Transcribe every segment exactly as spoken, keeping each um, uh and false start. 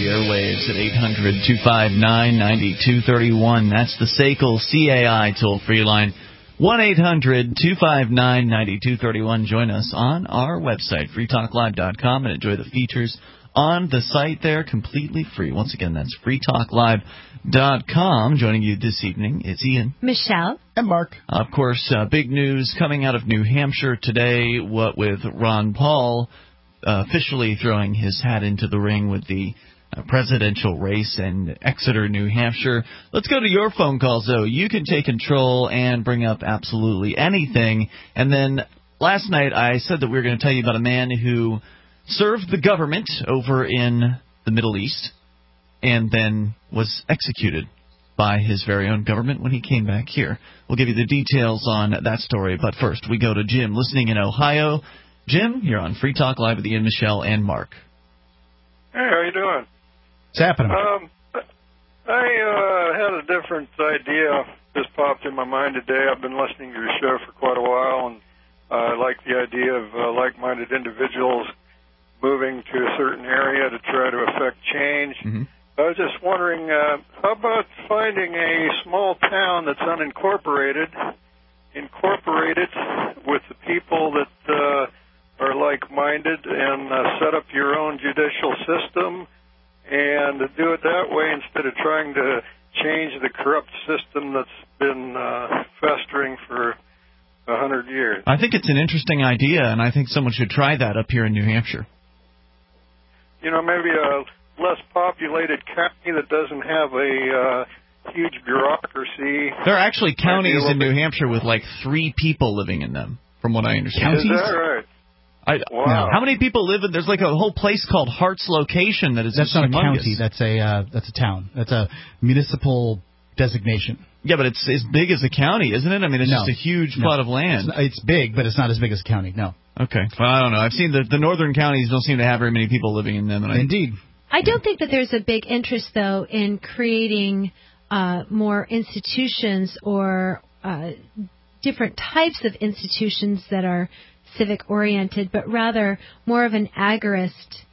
the airwaves at eight hundred, two five nine, nine two three one. That's the S A C L C A I toll-free line. one eight hundred, two five nine, nine two three one. Join us on our website, free talk live dot com, and enjoy the features on the site there completely free. Once again, that's free talk live dot com. Joining you this evening, it's Ian, Michelle, and Mark. Of course, uh, big news coming out of New Hampshire today, what with Ron Paul uh, officially throwing his hat into the ring with the uh, presidential race in Exeter, New Hampshire. Let's go to your phone calls, though. You can take control and bring up absolutely anything. And then last night I said that we were going to tell you about a man who served the government over in the Middle East and then was executed by his very own government when he came back here. We'll give you the details on that story, but first we go to Jim, listening in Ohio. Jim, you're on Free Talk Live with Ian, Michelle, and Mark. Hey, how you doing? What's happening? Um, I uh, had a different idea just popped in my mind today. I've been listening to your show for quite a while, and I uh, like the idea of uh, like-minded individuals moving to a certain area to try to affect change. Mm-hmm. I was just wondering, uh, how about finding a small town that's unincorporated, incorporate it with the people that uh, are like-minded, and uh, set up your own judicial system and do it that way instead of trying to change the corrupt system that's been uh, festering for a hundred years. I think it's an interesting idea, and I think someone should try that up here in New Hampshire. You know, maybe a less populated county that doesn't have a uh, huge bureaucracy. There are actually counties in New Hampshire with like three people living in them, from what I understand. Is that right? I, wow. How many people live in? There's like a whole place called Hart's Location that is. That's not humongous. a county. That's a uh, that's a town. That's a municipal designation. Yeah, but it's as big as a county, isn't it? I mean, it's no. just a huge no. plot of land. It's, it's big, but it's not as big as a county. No. Okay. Well, I don't know. I've seen the the northern counties don't seem to have very many people living in them. And Indeed. I don't think that there's a big interest, though, in creating uh, more institutions or uh, different types of institutions that are civic-oriented, but rather more of an agorist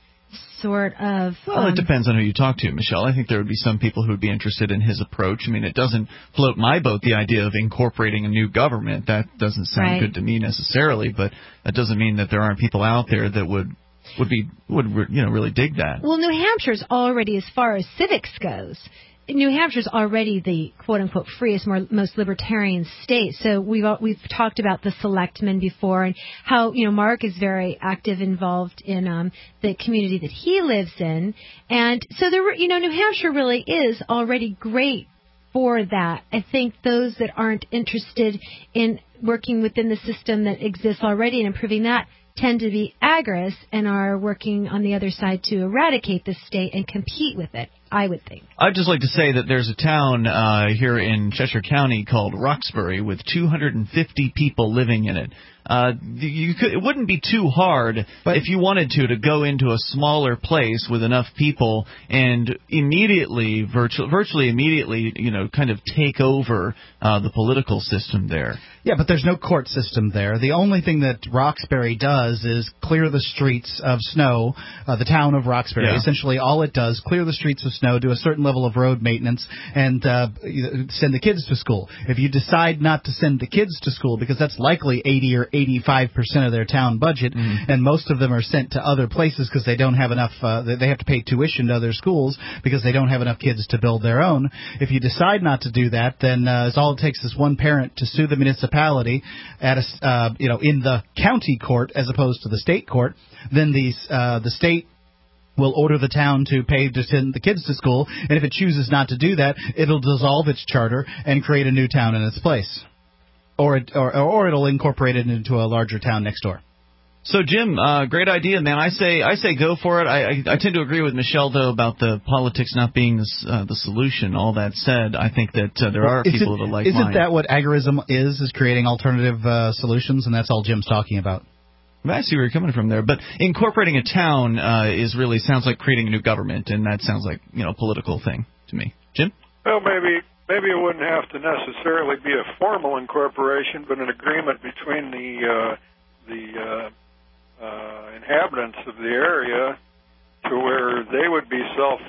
sort of... Well, um, it depends on who you talk to, Michelle. I think there would be some people who would be interested in his approach. I mean, it doesn't float my boat, the idea of incorporating a new government. That doesn't sound right. good to me necessarily, but that doesn't mean that there aren't people out there that would... would be would you know really dig that. Well, New Hampshire's already, as far as civics goes, New Hampshire's already the quote unquote freest, more, most libertarian state. So we've we've talked about the selectmen before and how you know Mark is very active, involved in um, the community that he lives in, and so there you know New Hampshire really is already great for that. I think those that aren't interested in working within the system that exists already and improving that tend to be agorist and are working on the other side to eradicate the state and compete with it, I would think. I'd just like to say that there's a town uh, here in Cheshire County called Roxbury with two hundred fifty people living in it. Uh, you could, it wouldn't be too hard but if you wanted to to go into a smaller place with enough people and immediately, virtu- virtually immediately, you know, kind of take over uh, the political system there. Yeah, but there's no court system there. The only thing that Roxbury does is clear the streets of snow, uh, the town of Roxbury. Yeah. Essentially, all it does, clear the streets of snow, do a certain level of road maintenance, and uh, send the kids to school. If you decide not to send the kids to school, because that's likely eighty or eighty-five percent of their town budget, mm-hmm. and most of them are sent to other places because they don't have enough, uh, they have to pay tuition to other schools because they don't have enough kids to build their own. If you decide not to do that, then uh, all it takes is one parent to sue the municipality at a, uh, you know, in the county court as opposed to the state court. Then the uh, the state will order the town to pay to send the kids to school, and if it chooses not to do that, it'll dissolve its charter and create a new town in its place. Or, it, or or it'll incorporate it into a larger town next door. So, Jim, uh, great idea, man. I say I say go for it. I, I, I tend to agree with Michelle, though, about the politics not being the, uh, the solution. All that said, I think that uh, there well, are people it, that like Isn't mine. that what agorism is, is creating alternative uh, solutions? And that's all Jim's talking about. I see where you're coming from there. But incorporating a town uh, is really sounds like creating a new government, and that sounds like, you know, a political thing to me. Jim? Well, maybe... Maybe it wouldn't have to necessarily be a formal incorporation, but an agreement between the uh, the uh, uh, inhabitants of the area to where they would be self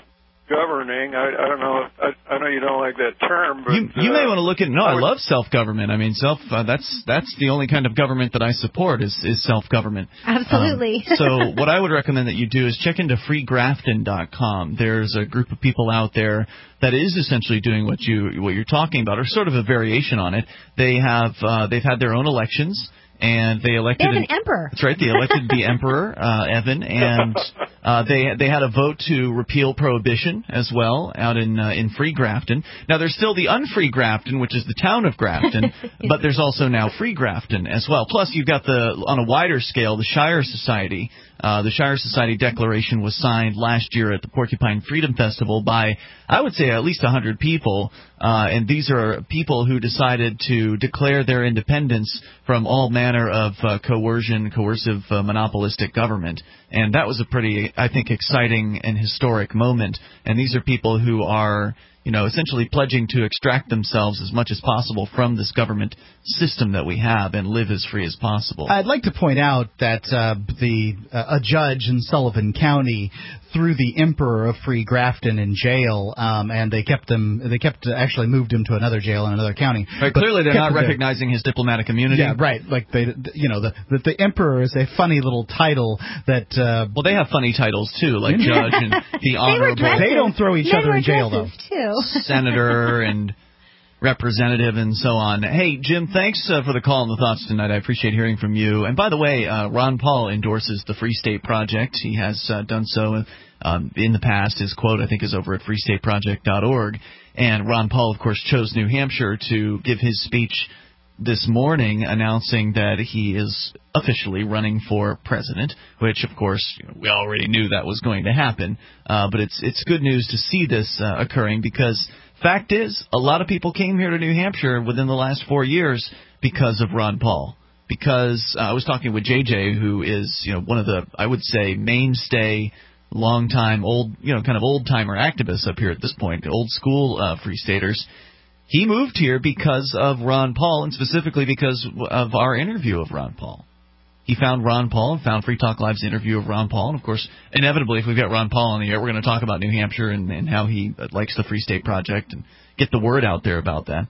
governing. I, I don't know. If, I, I know you don't like that term, but you, you uh, may want to look at. No, I, I would, love self-government. I mean, self. Uh, that's that's the only kind of government that I support is is self-government. Absolutely. Um, so what I would recommend that you do is check into free grafton dot com. There's a group of people out there that is essentially doing what you what you're talking about, or sort of a variation on it. They have uh, they've had their own elections. And they elected they have an an emperor. That's right. They elected the emperor, uh, Evan, and uh, they they had a vote to repeal prohibition as well out in uh, in Free Grafton. Now there's still the unfree Grafton, which is the town of Grafton, but there's also now Free Grafton as well. Plus you've got the on a wider scale the Shire Society. Uh, the Shire Society Declaration was signed last year at the Porcupine Freedom Festival by, I would say, at least one hundred people. Uh, and these are people who decided to declare their independence from all manner of uh, coercion, coercive, uh, monopolistic government. And that was a pretty, I think, exciting and historic moment. And these are people who are, you know, essentially pledging to extract themselves as much as possible from this government system that we have and live as free as possible. I'd like to point out that uh, the uh, a judge in Sullivan County threw the emperor of Free Grafton in jail, um, and they kept him. They kept actually moved him to another jail in another county. Right, clearly, they're not recognizing his diplomatic immunity. Yeah, right. Like they, you know, the the, the emperor is a funny little title that. Uh, well, they have funny titles too, like judge and the honorable. They, they don't throw each they other in jail though. Too. Senator and representative and so on. Hey, Jim, thanks uh, for the call and the thoughts tonight. I appreciate hearing from you. And by the way, uh, Ron Paul endorses the Free State Project. He has uh, done so um, in the past. His quote, I think, is over at free state project dot org. And Ron Paul, of course, chose New Hampshire to give his speech this morning announcing that he is officially running for president, which, of course, you know, we already knew that was going to happen. Uh, but it's it's good news to see this uh, occurring because fact is, a lot of people came here to New Hampshire within the last four years because of Ron Paul. Because uh, I was talking with J J, who is, you know, one of the, I would say, mainstay, long-time, old, you know, kind of old-timer activists up here at this point, old school uh, Free Staters. He moved here because of Ron Paul, and specifically because of our interview of Ron Paul. He found Ron Paul and found Free Talk Live's interview of Ron Paul. And, of course, inevitably, if we've got Ron Paul on the air, we're going to talk about New Hampshire and, and how he likes the Free State Project and get the word out there about that.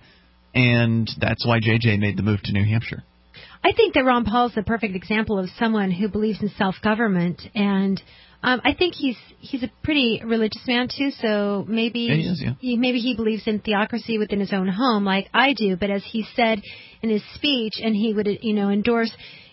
And that's why J J made the move to New Hampshire. I think that Ron Paul's the perfect example of someone who believes in self-government. And um, I think he's he's a pretty religious man, too. So maybe, yeah, he is, yeah. he, maybe he believes in theocracy within his own home like I do. But as he said in his speech, and he would, you know, endorse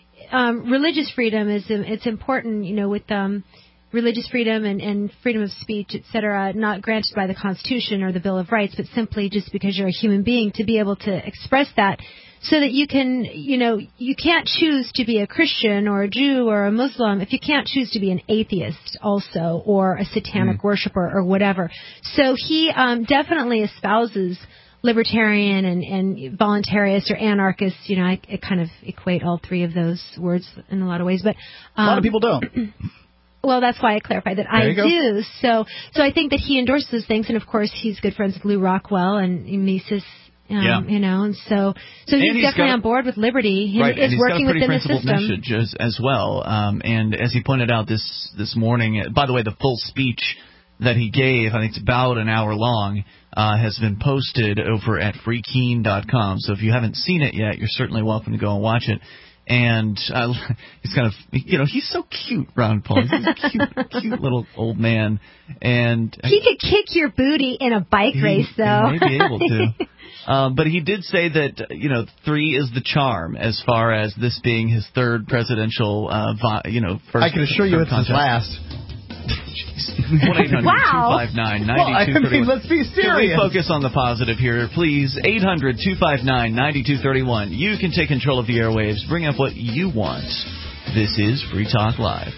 Um, religious freedom is it's important, you know, with um, religious freedom and, and freedom of speech, et cetera, not granted by the Constitution or the Bill of Rights, but simply just because you're a human being to be able to express that so that you can, you know, you can't choose to be a Christian or a Jew or a Muslim if you can't choose to be an atheist also or a satanic mm. worshiper or whatever. So he um, definitely espouses libertarian and, and voluntarist or anarchist, you know, I, I kind of equate all three of those words in a lot of ways. But um, a lot of people don't. Well, that's why I clarified that there I do. So so I think that he endorses those things. And, of course, he's good friends with Lou Rockwell and Mises, um, yeah. you know. And so so he's, he's definitely on board with liberty. He right, is and he's working got a pretty within the principled system. message as, as well. Um, and as he pointed out this, this morning, by the way, the full speech that he gave, I think it's about an hour long, uh, has been posted over at free keen dot com. So if you haven't seen it yet, you're certainly welcome to go and watch it. And uh, he's kind of, you know, he's so cute, Ron Paul. He's a cute, cute little old man. And he could kick your booty in a bike he, race, though. He may be able to. Um, but he did say that, you know, three is the charm as far as this being his third presidential, uh, vi- you know, first. I can assure you it's his last. one eight hundred two five nine nine two three one. Well, I mean, let's be serious. Can we focus on the positive here, please? eight hundred two five nine nine two three one. You can take control of the airwaves. Bring up what you want. This is Free Talk Live.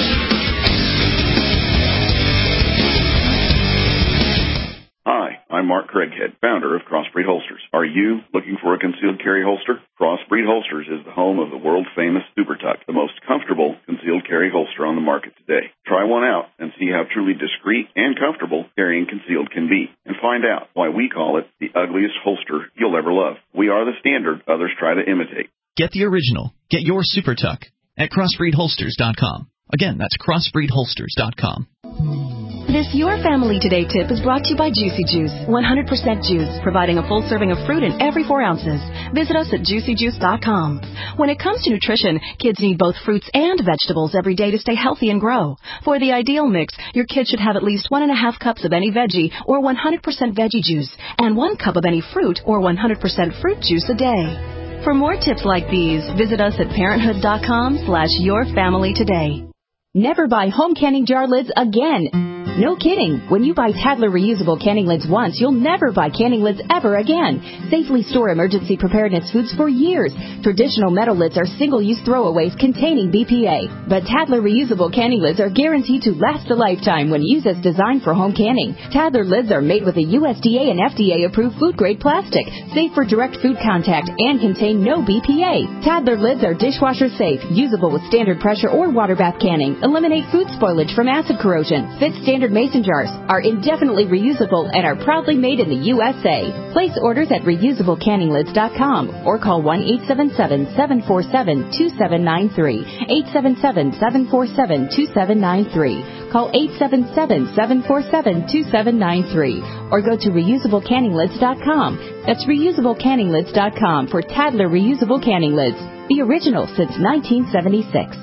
Hi, I'm Mark Craighead, founder of Crossbreed Holsters. Are you looking for a concealed carry holster? Crossbreed Holsters is the home of the world-famous Super Tuck, the most comfortable concealed carry holster on the market today. Try one out and see how truly discreet and comfortable carrying concealed can be, and find out why we call it the ugliest holster you'll ever love. We are the standard others try to imitate. Get the original. Get your Super Tuck at crossbreed holsters dot com. Again, that's crossbreed holsters dot com. This Your Family Today tip is brought to you by Juicy Juice, one hundred percent juice, providing a full serving of fruit in every four ounces. Visit us at juicy juice dot com. When it comes to nutrition, kids need both fruits and vegetables every day to stay healthy and grow. For the ideal mix, your kid should have at least one and a half cups of any veggie or one hundred percent veggie juice, and one cup of any fruit or one hundred percent fruit juice a day. For more tips like these, visit us at parenthood dot com slash your family today. Never buy home canning jar lids again. No kidding. When you buy Tadler reusable canning lids once, you'll never buy canning lids ever again. Safely store emergency preparedness foods for years. Traditional metal lids are single-use throwaways containing B P A. But Tadler reusable canning lids are guaranteed to last a lifetime when used as designed for home canning. Tadler lids are made with a U S D A and F D A-approved food-grade plastic, safe for direct food contact, and contain no B P A. Tadler lids are dishwasher safe, usable with standard pressure or water bath canning, eliminate food spoilage from acid corrosion, fit standard mason jars, are indefinitely reusable, and are proudly made in the U S A. Place orders at reusable canning lids dot com or call one eight seven seven, seven four seven, two seven nine three, eight seven seven, seven four seven, two seven nine three. Call eight seven seven, seven four seven, two seven nine three or go to reusable canning lids dot com. That's reusable canning lids dot com for Tadler reusable canning lids, the original since nineteen seventy-six.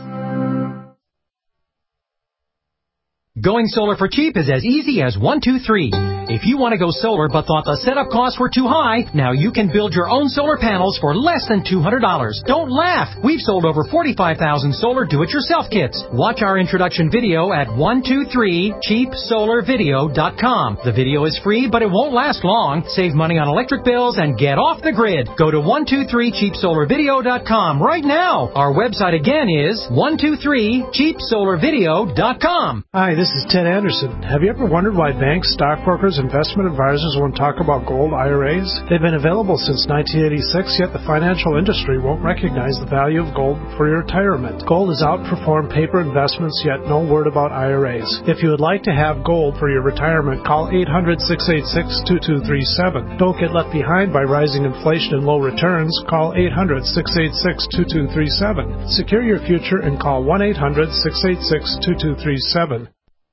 Going solar for cheap is as easy as one, two, three. If you want to go solar but thought the setup costs were too high, now you can build your own solar panels for less than two hundred dollars. Don't laugh! We've sold over forty-five thousand solar do-it-yourself kits. Watch our introduction video at one two three cheap solar video dot com. The video is free, but it won't last long. Save money on electric bills and get off the grid. Go to one two three cheap solar video dot com right now. Our website again is one two three cheap solar video dot com. Hi, this is Ted Anderson. Have you ever wondered why banks, stockbrokers, investment advisors won't talk about gold I R As? They've been available since nineteen eighty-six, yet the financial industry won't recognize the value of gold for your retirement. Gold has outperformed paper investments, yet no word about I R As. If you would like to have gold for your retirement, call eight hundred, six eight six, two two three seven. Don't get left behind by rising inflation and low returns. Call eight hundred, six eight six, two two three seven. Secure your future and call one eight hundred, six eight six, two two three seven.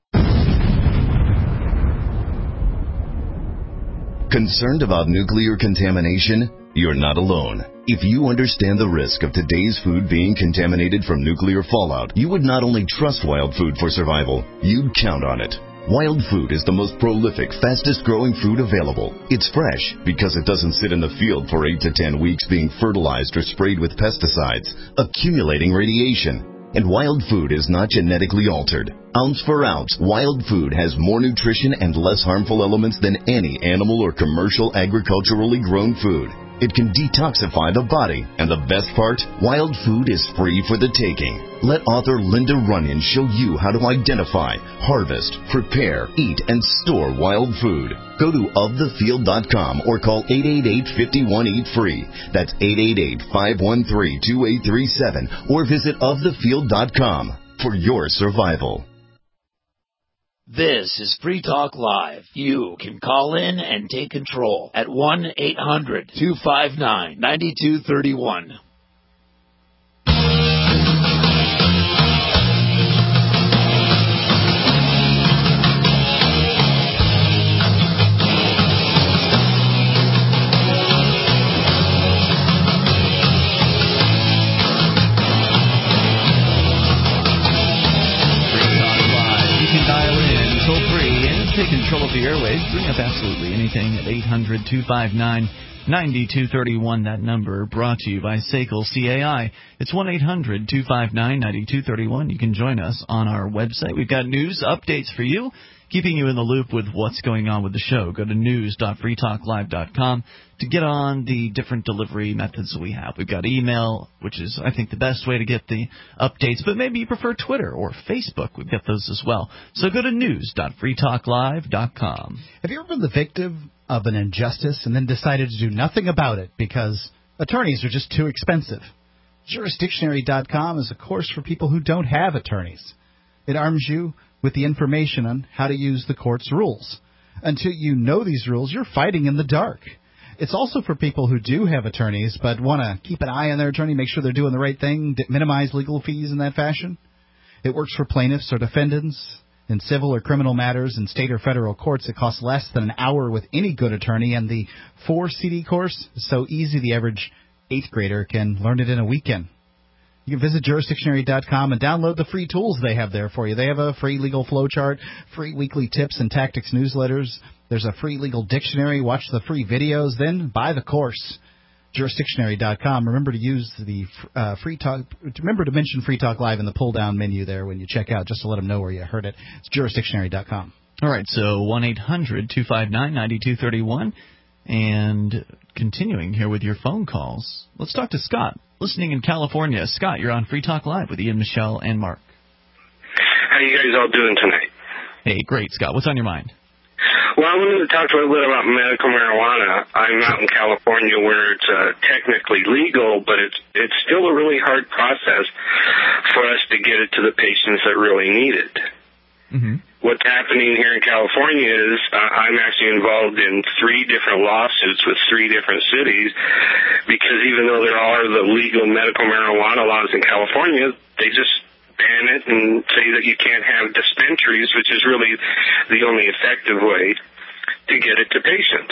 Concerned about nuclear contamination? You're not alone. If you understand the risk of today's food being contaminated from nuclear fallout, you would not only trust Wild Food for survival, you'd count on it. Wild Food is the most prolific, fastest-growing food available. It's fresh because it doesn't sit in the field for eight to ten weeks being fertilized or sprayed with pesticides, accumulating radiation. And Wild Food is not genetically altered. Ounce for ounce, Wild Food has more nutrition and less harmful elements than any animal or commercial agriculturally grown food. It can detoxify the body, and the best part, Wild Food is free for the taking. Let author Linda Runyon show you how to identify, harvest, prepare, eat, and store wild food. Go to of the field dot com or call eight eight eight, five one, eat free. That's eight eight eight, five one three, two eight three seven or visit of the field dot com for your survival. This is Free Talk Live. You can call in and take control at one eight hundred, two five nine, nine two three one. Take control of the airwaves. Bring up absolutely anything at eight hundred, two five nine, nine two three one. That number brought to you by S A C L C A I. It's one eight hundred, two five nine, nine two three one. You can join us on our website. We've got news updates for you. keeping you in the loop with what's going on with the show. Go to news dot free talk live dot com to get on the different delivery methods that we have. We've got email, which is, I think, the best way to get the updates, but maybe you prefer Twitter or Facebook. We've got those as well. So go to news dot free talk live dot com. Have you ever been the victim of an injustice and then decided to do nothing about it because attorneys are just too expensive? Jurisdictionary dot com is a course for people who don't have attorneys. It arms you with the information on how to use the court's rules. Until you know these rules, you're fighting in the dark. It's also for people who do have attorneys but want to keep an eye on their attorney, make sure they're doing the right thing, minimize legal fees in that fashion. It works for plaintiffs or defendants in civil or criminal matters in state or federal courts. It costs less than an hour with any good attorney, and the four C D course is so easy the average eighth grader can learn it in a weekend. You can visit jurisdictionary dot com and download the free tools they have there for you. They have a free legal flowchart, free weekly tips and tactics newsletters. There's a free legal dictionary. Watch the free videos, then buy the course. jurisdictionary dot com. Remember to use the uh, free talk. Remember to mention Free Talk Live in the pull-down menu there when you check out, just to let them know where you heard it. It's jurisdictionary dot com. All right, so one eight hundred two five nine nine two three one. And continuing here with your phone calls, let's talk to Scott, listening in California. Scott, you're on Free Talk Live with Ian, Michelle, and Mark. How you guys all doing tonight? Hey, great, Scott. What's on your mind? Well, I wanted to talk to you a little bit about medical marijuana. I'm out in California where it's uh, technically legal, but it's it's still a really hard process for us to get it to the patients that really need it. Mm-hmm. What's happening here in California is uh, I'm actually involved in three different lawsuits with three different cities because even though there are the legal medical marijuana laws in California, they just ban it and say that you can't have dispensaries, which is really the only effective way to get it to patients.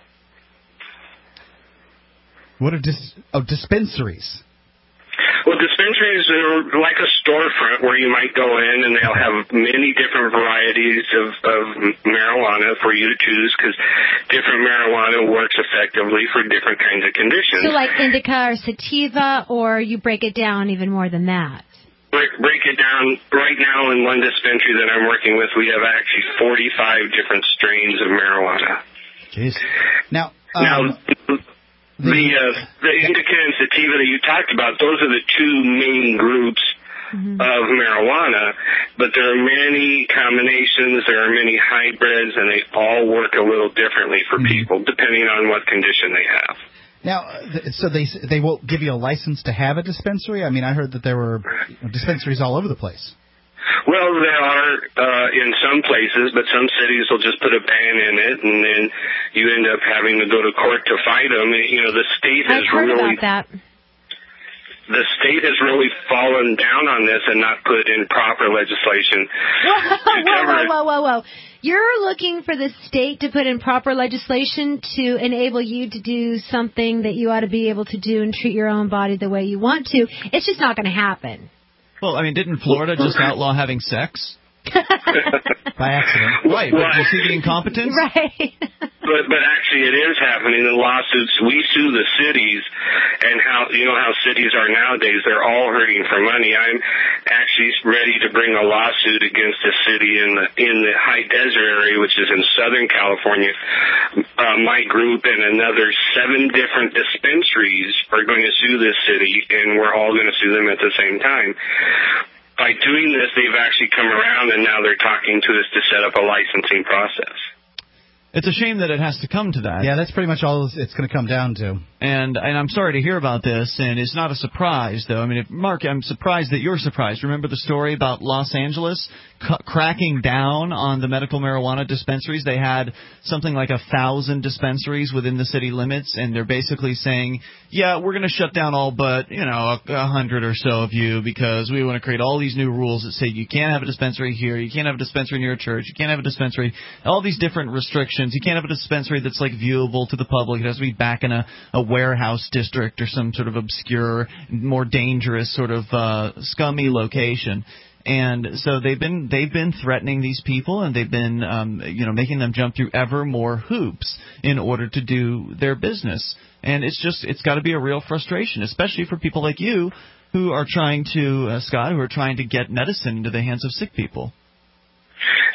What are dis- oh, dispensaries? Well, dispensaries are like a storefront where you might go in and they'll have many different varieties of, of marijuana for you to choose because different marijuana works effectively for different kinds of conditions. So like indica or sativa, or you break it down even more than that? Break, break it down. Right now in one dispensary that I'm working with, we have actually forty-five different strains of marijuana. Jeez. Now, um, now the uh, the indica and sativa that you talked about, those are the two main groups mm-hmm. of marijuana, but there are many combinations, there are many hybrids, and they all work a little differently for mm-hmm. people depending on what condition they have. Now, so they they won't give you a license to have a dispensary? I mean, I heard that there were dispensaries all over the place. Well, there are uh, in some places, but some cities will just put a ban in it, and then you end up having to go to court to fight them. You know, the state has I've heard really... about that. The state has really fallen down on this and not put in proper legislation. Whoa, whoa, whoa, whoa, whoa, whoa. You're looking for the state to put in proper legislation to enable you to do something that you ought to be able to do and treat your own body the way you want to. It's just not going to happen. Well, I mean, didn't Florida just outlaw having sex? By accident. Right, but do you see the incompetence? Right. But but actually it is happening in lawsuits. We sue the cities, and how you know how cities are nowadays. They're all hurting for money. I'm actually ready to bring a lawsuit against a city in the in the high desert area, which is in Southern California. Uh, my group and another seven different dispensaries are going to sue this city, and we're all going to sue them at the same time. By doing this, they've actually come around, and now they're talking to us to set up a licensing process. It's a shame that it has to come to that. Yeah, that's pretty much all it's going to come down to. And and I'm sorry to hear about this, and it's not a surprise, though. I mean, if, Mark, I'm surprised that you're surprised. Remember the story about Los Angeles c- cracking down on the medical marijuana dispensaries? They had something like a thousand dispensaries within the city limits, and they're basically saying, yeah, we're going to shut down all but, you know, a, a hundred or so of you because we want to create all these new rules that say you can't have a dispensary here, you can't have a dispensary near a church, you can't have a dispensary, all these different restrictions. You can't have a dispensary that's, like, viewable to the public. It has to be back in a, a warehouse district or some sort of obscure, more dangerous sort of uh, scummy location. And so they've been they've been threatening these people, and they've been um, you know making them jump through ever more hoops in order to do their business. And it's just it's got to be a real frustration, especially for people like you who are trying to uh, Scott, who are trying to get medicine into the hands of sick people.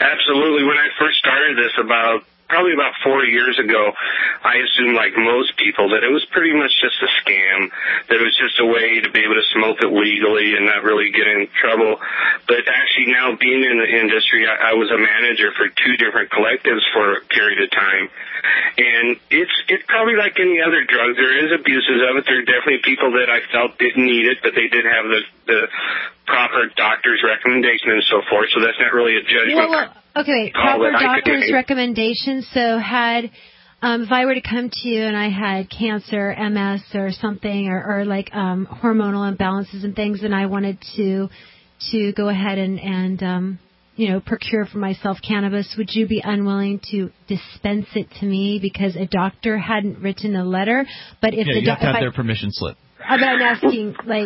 Absolutely. When I first started this about probably about four years ago, I assumed, like most people, that it was pretty much just a scam, that it was just a way to be able to smoke it legally and not really get in trouble. But actually now being in the industry, I, I was a manager for two different collectives for a period of time. And it's it's probably like any other drug. There is abuses of it. There are definitely people that I felt didn't need it, but they did have the, the proper doctor's recommendation and so forth. So that's not really a judgment. Well, well, okay, proper doctor's recommendations. So had, um, if I were to come to you and I had cancer, M S or something, or, or like um, hormonal imbalances and things, and I wanted to to go ahead and, and um, you know, procure for myself cannabis, would you be unwilling to dispense it to me because a doctor hadn't written a letter? But if yeah, the you do- have to have I, their permission slip. But I'm asking, like.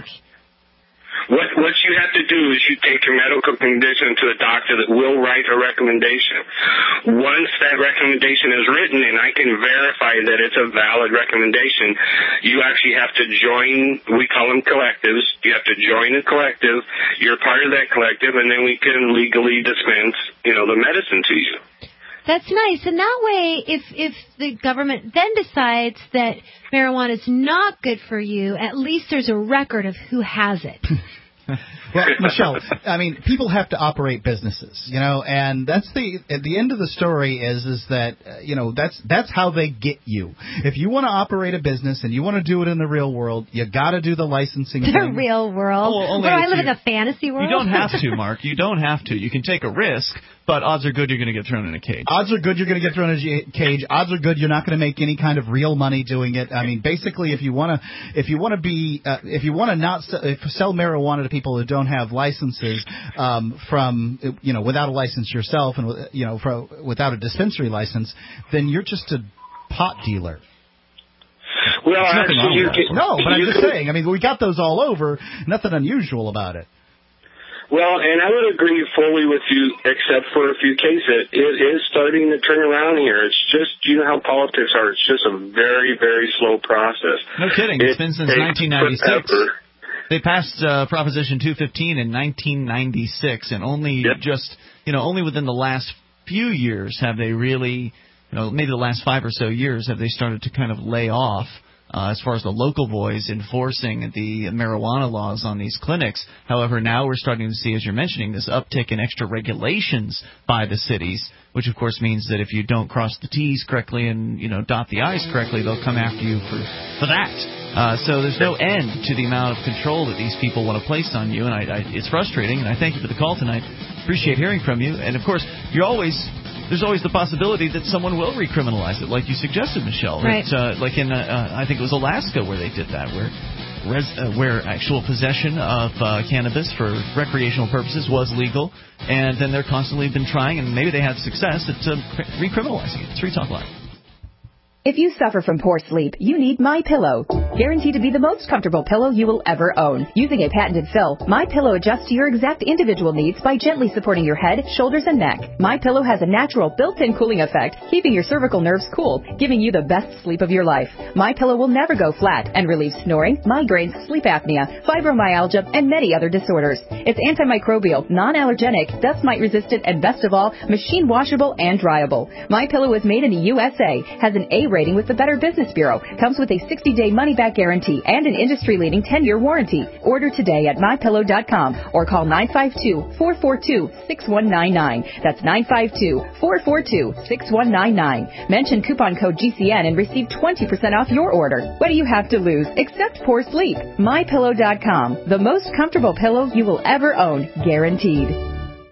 What what you have to do is you take your medical condition to a doctor that will write a recommendation. Once that recommendation is written and I can verify that it's a valid recommendation, you actually have to join, we call them collectives, you have to join a collective, you're part of that collective, and then we can legally dispense, you know, the medicine to you. That's nice. And that way, if if the government then decides that marijuana is not good for you, at least there's a record of who has it. Well, Michelle, I mean, people have to operate businesses, you know, and that's the at the end of the story is is that uh, you know that's that's how they get you. If you want to operate a business and you want to do it in the real world, you got to do the licensing. The thing. real world. Oh, Where I live in a fantasy world. You don't have to, Mark. You don't have to. You can take a risk, but odds are good you're going to get thrown in a cage. Odds are good you're going to get thrown in a cage. Odds are good you're not going to make any kind of real money doing it. I mean, basically, if you want to, if you want to be, uh, if you want to not sell, if sell marijuana to people who don't have licenses, um, from you know without a license yourself and you know for, without a dispensary license, then you're just a pot dealer. Well, actually, you can, no, but I'm just can, saying. I mean, we got those all over. Nothing unusual about it. Well, and I would agree fully with you, except for a few cases. It is starting to turn around here. It's just, you know how politics are. It's just a very, very slow process. No kidding. It's been since nineteen ninety-six. They passed uh, Proposition two fifteen in nineteen ninety-six, and only yep. just, you know, only within the last few years have they really, you know, maybe the last five or so years have they started to kind of lay off. Uh, as far as the local boys enforcing the marijuana laws on these clinics. However, now we're starting to see, as you're mentioning, this uptick in extra regulations by the cities, which of course means that if you don't cross the T's correctly and, you know, dot the I's correctly, they'll come after you for, for that. Uh, so there's no end to the amount of control that these people want to place on you, and I, I, it's frustrating, and I thank you for the call tonight. Appreciate hearing from you. And, of course, you're always... There's always the possibility that someone will recriminalize it, like you suggested, Michelle. Right. It, uh, like in, uh, uh, I think it was Alaska where they did that, where res- uh, where actual possession of uh, cannabis for recreational purposes was legal, and then they're constantly been trying, and maybe they had success at uh, recriminalizing it. It's Free Talk Live. If you suffer from poor sleep, you need MyPillow. Guaranteed to be the most comfortable pillow you will ever own. Using a patented fill, MyPillow adjusts to your exact individual needs by gently supporting your head, shoulders, and neck. MyPillow has a natural built-in cooling effect, keeping your cervical nerves cool, giving you the best sleep of your life. MyPillow will never go flat and relieves snoring, migraines, sleep apnea, fibromyalgia, and many other disorders. It's antimicrobial, non-allergenic, dust mite resistant, and best of all, machine washable and dryable. MyPillow is made in the U S A, has an A rating with the Better Business Bureau, comes with a sixty-day money-back guarantee and an industry-leading ten-year warranty. Order today at my pillow dot com or call nine five two, four four two, six one nine nine. That's nine five two, four four two, six one nine nine. Mention coupon code G C N and receive twenty percent off your order. What do you have to lose except poor sleep? my pillow dot com, the most comfortable pillow you will ever own, guaranteed.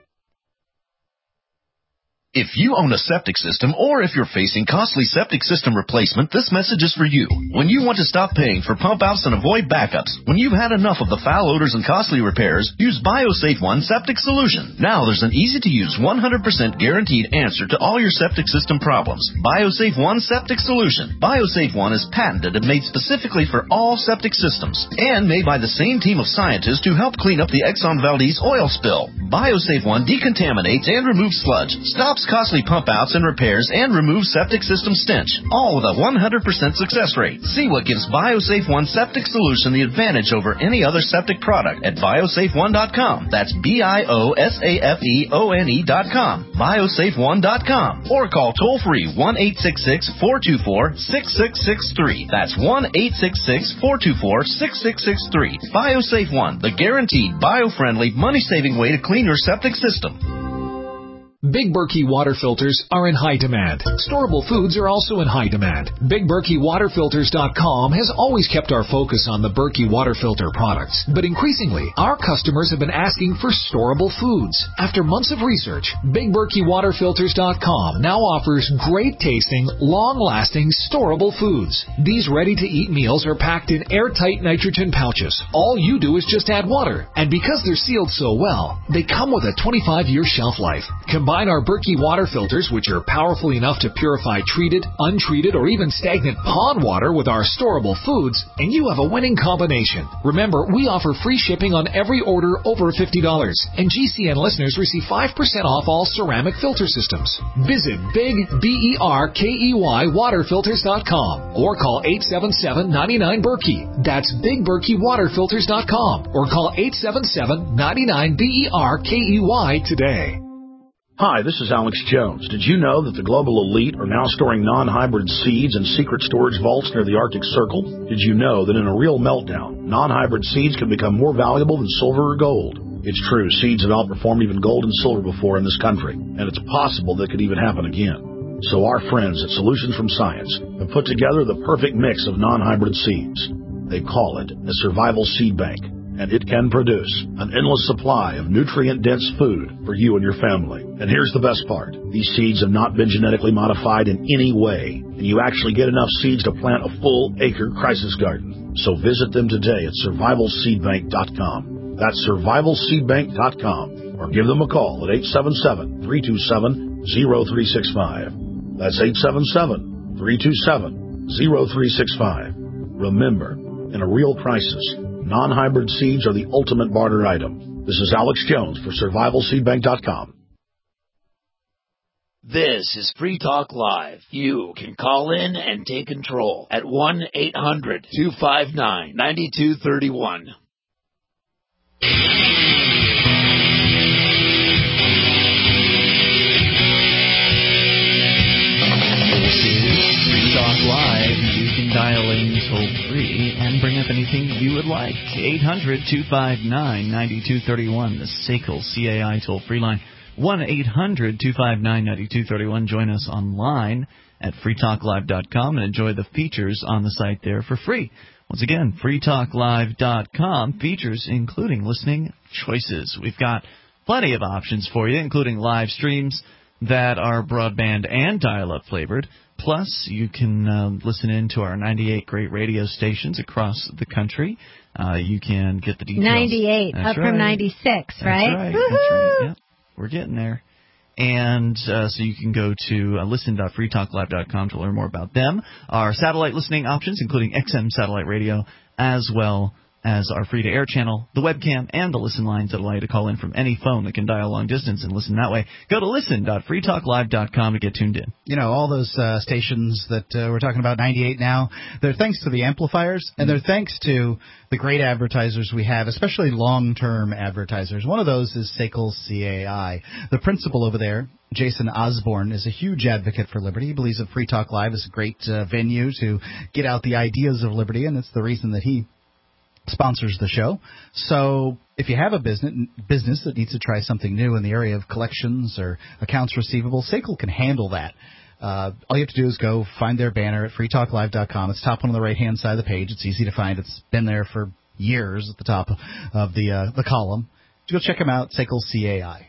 If you own a septic system or if you're facing costly septic system replacement, this message is for you. When you want to stop paying for pump outs and avoid backups, when you've had enough of the foul odors and costly repairs, use BioSafe One Septic Solution. Now there's an easy-to-use one hundred percent guaranteed answer to all your septic system problems. BioSafe One Septic Solution. BioSafe One is patented and made specifically for all septic systems and made by the same team of scientists who helped clean up the Exxon Valdez oil spill. BioSafe One decontaminates and removes sludge, stops costly pump outs and repairs, and removes septic system stench, all with a one hundred percent success rate. See what gives BioSafe One Septic Solution the advantage over any other septic product at biosafe one dot com. That's B I O S A F E O N E dot com. biosafe one dot com. Or call toll-free one eight six six, four two four, six six six three. That's one eight six six, four two four, six six six three. BioSafe One, the guaranteed bio-friendly, money-saving way to clean your septic system. Big Berkey water filters are in high demand. Storable foods are also in high demand. Big Berkey Water Filters dot com has always kept our focus on the Berkey water filter products. But increasingly, our customers have been asking for storable foods. After months of research, Big Berkey Water Filters dot com now offers great tasting, long-lasting, storable foods. These ready-to-eat meals are packed in airtight nitrogen pouches. All you do is just add water. And because they're sealed so well, they come with a twenty-five year shelf life. Combine our Berkey water filters, which are powerful enough to purify treated, untreated, or even stagnant pond water with our storable foods, and you have a winning combination. Remember, we offer free shipping on every order over fifty dollars, and G C N listeners receive five percent off all ceramic filter systems. Visit Big B E R K E Y Water Filters dot com or call eight seven seven, nine nine, Berkey. That's Big Berkey Water Filters dot com or call eight seven seven, nine nine, B E R K E Y today. Hi, this is Alex Jones. Did you know that the global elite are now storing non-hybrid seeds in secret storage vaults near the Arctic Circle? Did you know that in a real meltdown, non-hybrid seeds can become more valuable than silver or gold? It's true, seeds have outperformed even gold and silver before in this country, and it's possible that could even happen again. So our friends at Solutions from Science have put together the perfect mix of non-hybrid seeds. They call it a survival seed bank, and it can produce an endless supply of nutrient-dense food for you and your family. And here's the best part. These seeds have not been genetically modified in any way, and you actually get enough seeds to plant a full acre crisis garden. So visit them today at survival seed bank dot com. That's survival seed bank dot com, or give them a call at eight seven seven, three two seven, zero three six five. That's eight seven seven, three two seven, zero three six five. Remember, in a real crisis, non-hybrid seeds are the ultimate barter item. This is Alex Jones for survival seed bank dot com. This is Free Talk Live. You can call in and take control at one eight hundred, two five nine, nine two three one. Live, you can dial in toll free and bring up anything you would like. eight hundred, two five nine, nine two three one, the S A C L C A I toll free line. one eight hundred, two five nine, nine two three one. Join us online at free talk live dot com and enjoy the features on the site there for free. Once again, free talk live dot com, features including listening choices. We've got plenty of options for you, including live streams that are broadband and dial-up flavored. Plus, you can uh, listen in to our ninety-eight great radio stations across the country. Uh, you can get the details. ninety-eight, That's up right. from ninety-six, right? That's right. That's right. Yep. We're getting there. And uh, so you can go to uh, listen dot free talk live dot com to learn more about them. Our satellite listening options, including X M satellite radio, as well as our free-to-air channel, the webcam, and the listen lines that allow you to call in from any phone that can dial long distance and listen that way. Go to listen dot free talk live dot com to get tuned in. You know, all those uh, stations that uh, we're talking about, ninety-eight now, they're thanks to the amplifiers, and they're thanks to the great advertisers we have, especially long-term advertisers. One of those is S A C L C A I. The principal over there, Jason Osborne, is a huge advocate for liberty. He believes that Free Talk Live is a great uh, venue to get out the ideas of liberty, and it's the reason that he sponsors the show. So if you have a business business that needs to try something new in the area of collections or accounts receivable, S A C L can handle that. Uh, all you have to do is go find their banner at free talk live dot com. It's top one on the right-hand side of the page. It's easy to find. It's been there for years at the top of the uh, the column. Go check them out, S A C L C A I.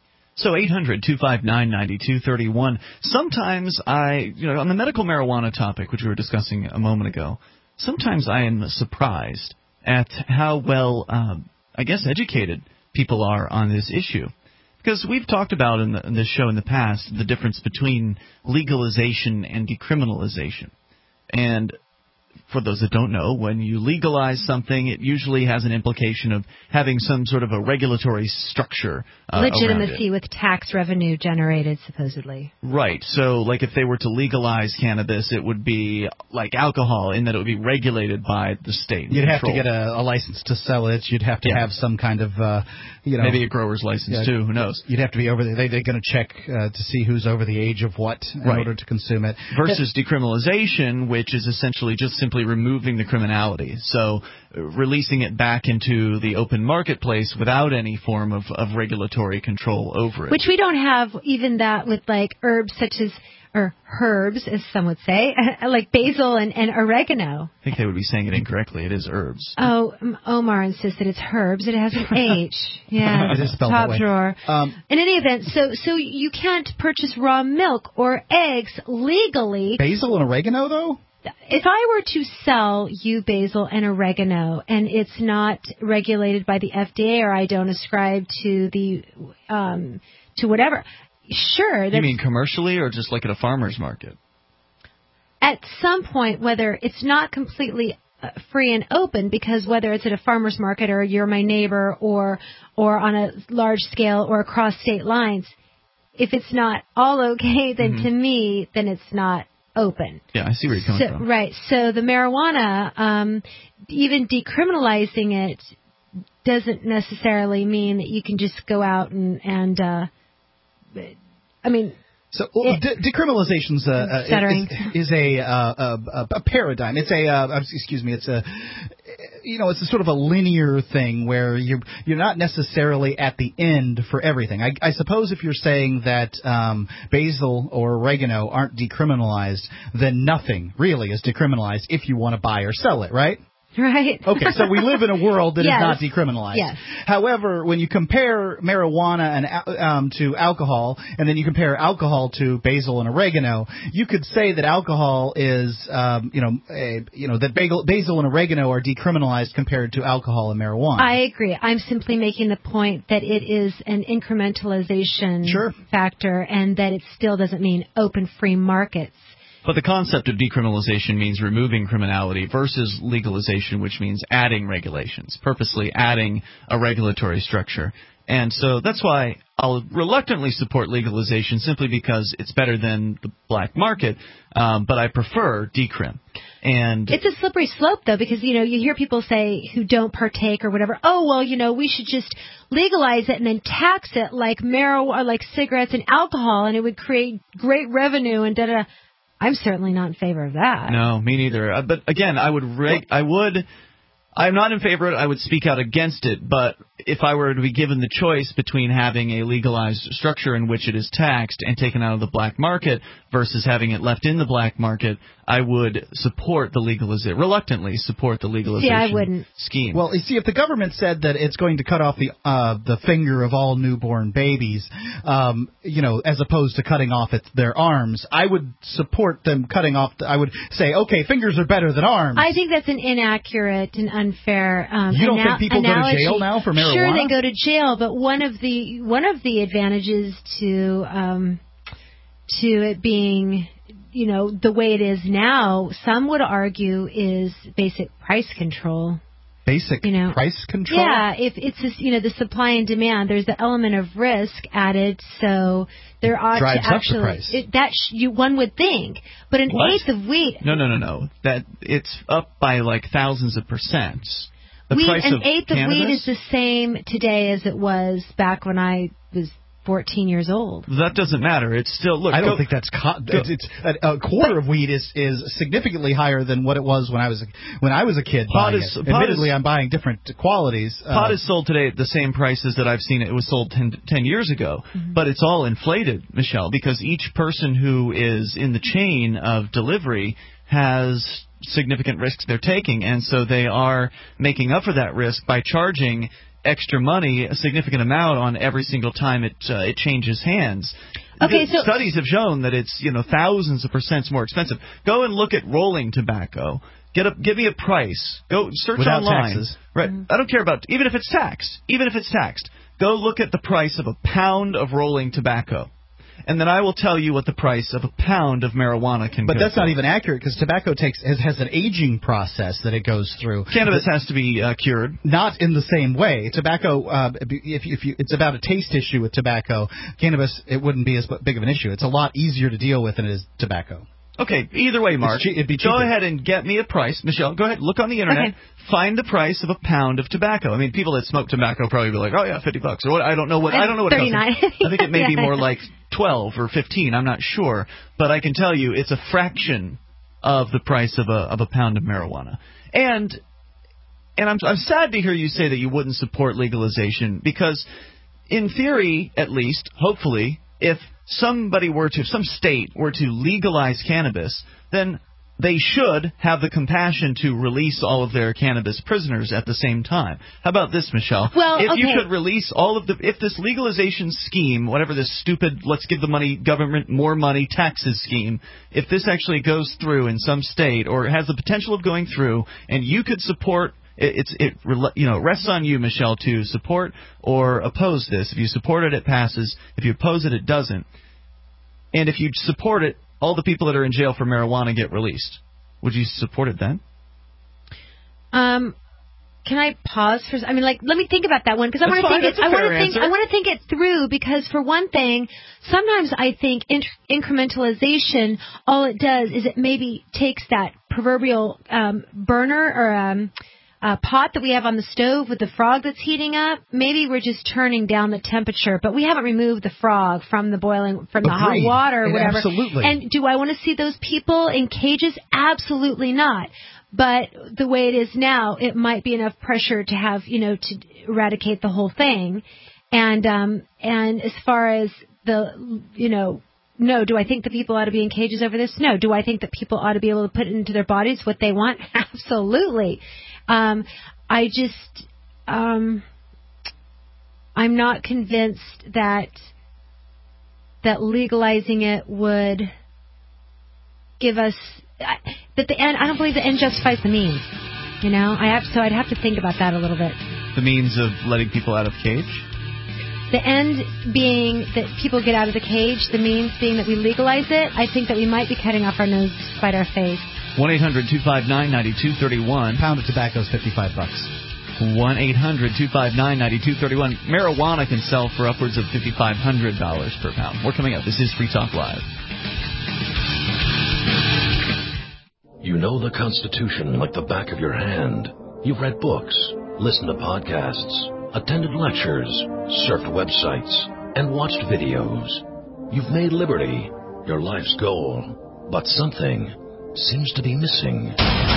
So eight hundred, two five nine, nine two three one. Sometimes I, you know, on the medical marijuana topic, which we were discussing a moment ago, sometimes I am surprised at how well, um, I guess, educated people are on this issue. Because we've talked about in, the, in this show in the past the difference between legalization and decriminalization. And for those that don't know, when you legalize something, it usually has an implication of having some sort of a regulatory structure. Uh, Legitimacy with tax revenue generated, supposedly. Right. So, like, if they were to legalize cannabis, it would be like alcohol in that it would be regulated by the state. You'd have control. to get a, a license to sell it. You'd have to yeah. have some kind of, uh, you know... Maybe a grower's license, yeah, too. Who knows? You'd have to be over there. They, they're going to check uh, to see who's over the age of what in right. order to consume it. Versus decriminalization, which is essentially just simply removing the criminality. So uh, releasing it back into the open marketplace without any form of, of regulatory control over it. Which we don't have even that with, like, herbs such as, or herbs, as some would say, like basil and, and oregano. I think they would be saying it incorrectly. It is herbs. Oh, Omar insists that it's herbs. It has an H. Yeah, it is spelled top that way. drawer. Um, In any event, so so you can't purchase raw milk or eggs legally. Basil and oregano, though? If I were to sell you basil and oregano and it's not regulated by the F D A or I don't ascribe to the um, to whatever, sure. You mean commercially or just like at a farmer's market? At some point, whether it's not completely uh, free and open, because whether it's at a farmer's market or you're my neighbor or or on a large scale or across state lines, if it's not all okay, then mm-hmm. to me, then it's not open. Yeah, I see where you're coming so, from. Right. So the marijuana, um, even decriminalizing it doesn't necessarily mean that you can just go out and, and uh, I mean... So well, de- decriminalization uh, is, is a, uh, a a paradigm. It's a uh, excuse me. It's a you know it's a sort of a linear thing where you're you're not necessarily at the end for everything. I, I suppose if you're saying that um, basil or oregano aren't decriminalized, then nothing really is decriminalized if you want to buy or sell it, right? Right. Okay, so we live in a world that yes. is not decriminalized. Yes. However, when you compare marijuana and um, to alcohol, and then you compare alcohol to basil and oregano, you could say that alcohol is, um, you know, a, you know, that basil, basil and oregano are decriminalized compared to alcohol and marijuana. I agree. I'm simply making the point that it is an incrementalization sure. factor, and that it still doesn't mean open free markets. But the concept of decriminalization means removing criminality versus legalization, which means adding regulations, purposely adding a regulatory structure. And so that's why I'll reluctantly support legalization, simply because it's better than the black market, um, but I prefer decrim. And it's a slippery slope, though, because, you know, you hear people say who don't partake or whatever, oh, well, you know, we should just legalize it and then tax it like marijuana, or like cigarettes and alcohol, and it would create great revenue and da-da-da. I'm certainly not in favor of that. No, me neither. Uh, but again, I would, reg- I would, I'm not in favor of it. I would speak out against it. But if I were to be given the choice between having a legalized structure in which it is taxed and taken out of the black market versus having it left in the black market, I would support the legalization, reluctantly support the legalization see, I wouldn't. scheme. Well, you see, if the government said that it's going to cut off the uh, the finger of all newborn babies, um, you know, as opposed to cutting off its, their arms, I would support them cutting off. The, I would say, okay, fingers are better than arms. I think that's an inaccurate and unfair um, You don't ana- think people analogy. go to jail now for marijuana? Sure, they go to jail, but one of the one of the advantages to um, to it being, you know, the way it is now, some would argue, is basic price control. Basic you know, price control? Yeah, if it's just, you know, the supply and demand, there's the element of risk added, so there ought Drives to up actually the price. It, that sh- you one would think, but an What? eighth of wheat. No, no, no, no. That it's up by like thousands of percent. The Wheat, price an of eighth of cannabis? wheat is the same today as it was back when I was fourteen years old. That doesn't matter. It's still look. I don't go, think that's co- it's, it's a, a quarter of wheat is, is significantly higher than what it was when I was a, when I was a kid. Pot buying is- it. pot Admittedly, is- I'm buying different qualities. Pot uh, is sold today at the same prices that I've seen it. It was sold ten, ten years ago. Mm-hmm. But it's all inflated, Michelle, because each person who is in the chain of delivery has significant risks they're taking, and so they are making up for that risk by charging extra money, a significant amount, on every single time it uh, it changes hands. Okay, the so studies have shown that it's, you know, thousands of percents more expensive. Go and look at rolling tobacco. Get a give me a price. Go search Without online. taxes. Right. Mm-hmm. I don't care about even if it's taxed. Even if it's taxed. Go look at the price of a pound of rolling tobacco. and then I will tell you what the price of a pound of marijuana can be. But go that's for. not even accurate because tobacco takes has, has an aging process that it goes through. Cannabis has to be uh, cured. Not in the same way. Tobacco, uh, if, if you, it's about a taste issue with tobacco. Cannabis, it wouldn't be as big of an issue. It's a lot easier to deal with than it is tobacco. Okay, either way, Mark, che- it'd be go cheaper. ahead and get me a price. Michelle, go ahead, look on the Internet, Okay. find the price of a pound of tobacco. I mean, people that smoke tobacco probably be like, oh, yeah, fifty bucks. Or what? I don't know what I don't know what it thirty-nine. costs. I think it may be Yeah. more like twelve or fifteen. I'm not sure. But I can tell you it's a fraction of the price of a of a pound of marijuana. And and I'm I'm sad to hear you say that you wouldn't support legalization because in theory, at least, hopefully, if somebody were to, if some state were to legalize cannabis, then they should have the compassion to release all of their cannabis prisoners at the same time. How about this, Michelle? Well, if okay. you could release all of the, if this legalization scheme, whatever this stupid, let's give the money, government more money, taxes scheme, if this actually goes through in some state or has the potential of going through, and you could support. It's it you know it rests on you, Michelle, to support or oppose this. If you support it, it passes. If you oppose it, it doesn't. And if you support it, all the people that are in jail for marijuana get released. Would you support it then? Um, can I pause for? I mean, like, let me think about that one because I That's want to fine. think it. That's a I want fair to think. answer. I want to think it through because, for one thing, sometimes I think in- incrementalization, all it does is it maybe takes that proverbial um, burner or um, uh, pot that we have on the stove with the frog that's heating up. Maybe we're just turning down the temperature, but we haven't removed the frog from the boiling, from the hot Agreed. water or And whatever. absolutely. And do I want to see those people in cages? Absolutely not. But the way it is now, it might be enough pressure to have, you know, to eradicate the whole thing. And um, and as far as the, you know, no, do I think that people ought to be in cages over this? No. Do I think that people ought to be able to put into their bodies what they want? Absolutely. Um, I just, um, I'm not convinced that that legalizing it would give us. I, that the end. I don't believe the end justifies the means. You know, I have so I'd have to think about that a little bit. The means of letting people out of cage? The end being that people get out of the cage, the means being that we legalize it. I think that we might be cutting off our nose to spite our face. one eight hundred two five nine nine two three one. Pound of tobacco is fifty-five bucks. one eight hundred two five nine nine two three one. Marijuana can sell for upwards of fifty-five hundred dollars per pound. More coming up. This is Free Talk Live. You know the Constitution like the back of your hand. You've read books, listened to podcasts, attended lectures, surfed websites, and watched videos. You've made liberty your life's goal, but something seems to be missing.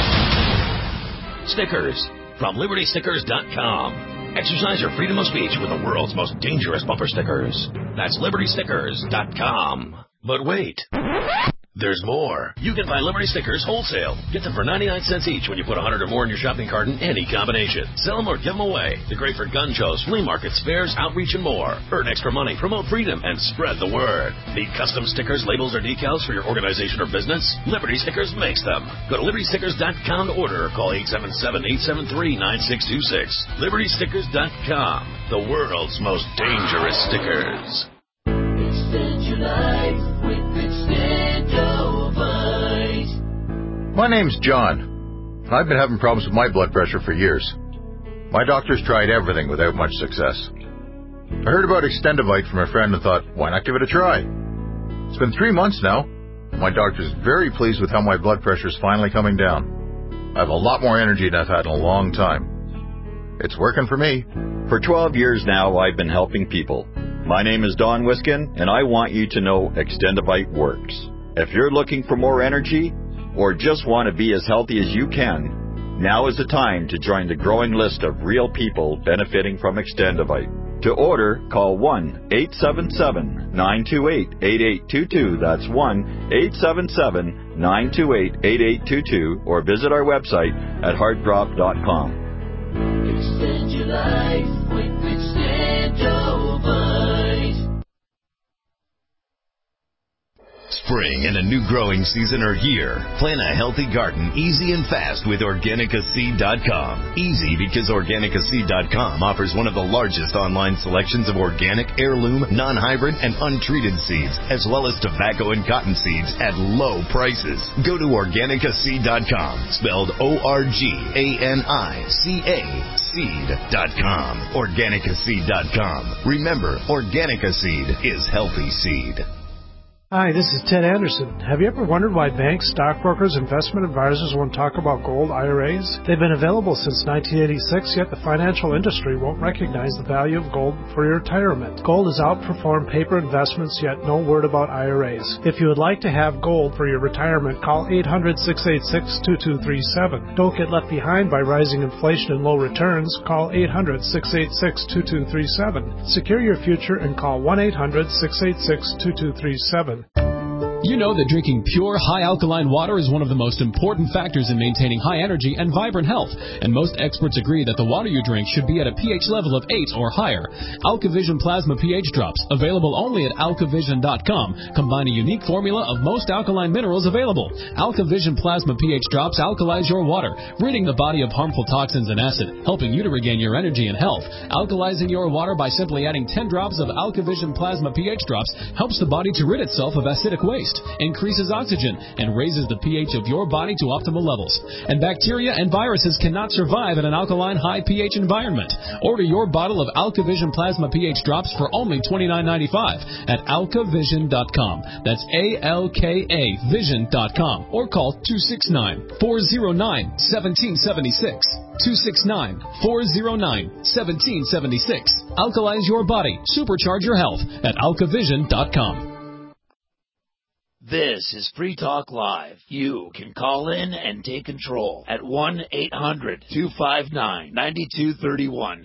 Stickers from Liberty Stickers dot com. Exercise your freedom of speech with the world's most dangerous bumper stickers. That's Liberty Stickers dot com. But wait. There's more. You can buy Liberty Stickers wholesale. Get them for ninety-nine cents each when you put one hundred or more in your shopping cart in any combination. Sell them or give them away. They're great for gun shows, flea markets, fairs, outreach, and more. Earn extra money, promote freedom, and spread the word. Need custom stickers, labels, or decals for your organization or business? Liberty Stickers makes them. Go to Liberty Stickers dot com to order or call eight seven seven, eight seven three, nine six two six. Liberty Stickers dot com. The world's most dangerous stickers. Extend your life with Extendovite. My name's John. I've been having problems with my blood pressure for years. My doctor's tried everything without much success. I heard about Extendovite from a friend and thought, why not give it a try? It's been three months now. My doctor's very pleased with how my blood pressure's finally coming down. I have a lot more energy than I've had in a long time. It's working for me. For twelve years now, I've been helping people. My name is Don Wiskin, and I want you to know Extendovite works. If you're looking for more energy, or just want to be as healthy as you can, now is the time to join the growing list of real people benefiting from Extendovite. To order, call one eight seven seven, nine two eight, eight eight two two. That's one eight seven seven, nine two eight, eight eight two two, or visit our website at heartdrop dot com. Extend your life with Extendovite. Spring and a new growing season are here. Plant a healthy garden easy and fast with Organica Seed dot com. Easy because Organica Seed dot com offers one of the largest online selections of organic, heirloom, non-hybrid, and untreated seeds, as well as tobacco and cotton seeds at low prices. Go to Organica Seed dot com, spelled O R G A N I C A, seed dot com. Organica Seed dot com. Remember, Organica Seed is healthy seed. Hi, this is Ted Anderson. Have you ever wondered why banks, stockbrokers, investment advisors won't talk about gold I R As? They've been available since nineteen eighty-six, yet the financial industry won't recognize the value of gold for your retirement. Gold has outperformed paper investments, yet no word about I R As. If you would like to have gold for your retirement, call eight hundred, six eight six, two two three seven. Don't get left behind by rising inflation and low returns. Call eight hundred, six eight six, two two three seven. Secure your future and call one eight hundred, six eight six, two two three seven. You know that drinking pure, high-alkaline water is one of the most important factors in maintaining high energy and vibrant health, and most experts agree that the water you drink should be at a pH level of eight or higher. AlkaVision Plasma pH Drops, available only at alkavision dot com, combine a unique formula of most alkaline minerals available. AlkaVision Plasma pH Drops alkalize your water, ridding the body of harmful toxins and acid, helping you to regain your energy and health. Alkalizing your water by simply adding ten drops of AlkaVision Plasma pH Drops helps the body to rid itself of acidic waste, increases oxygen, and raises the pH of your body to optimal levels. And bacteria and viruses cannot survive in an alkaline high pH environment. Order your bottle of AlkaVision Plasma pH Drops for only twenty-nine ninety-five at alkavision dot com. That's A L K A vision dot com. Or call two six nine, four zero nine, one seven seven six. two six nine, four zero nine, one seven seven six. Alkalize your body. Supercharge your health at alkavision dot com. This is Free Talk Live. You can call in and take control at one eight hundred, two five nine, nine two three one.